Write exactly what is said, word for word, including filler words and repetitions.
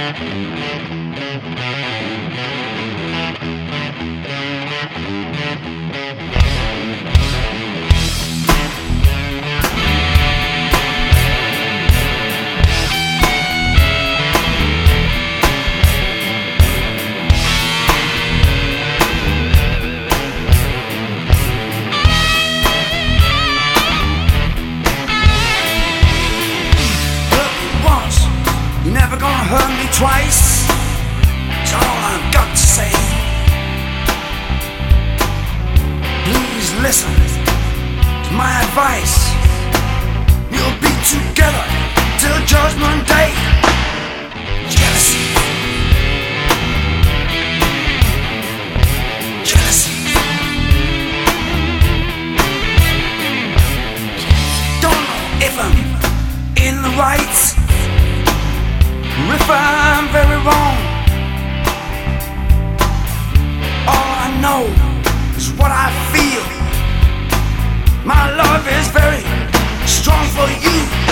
Hurt me twice, it's all I've got to say. Please listen to my advice. We'll be together till Judgment Day. Jealousy, jealousy. Don't know if I'm in the right, if I'm very wrong. All I know is what I feel. My love is very strong for you.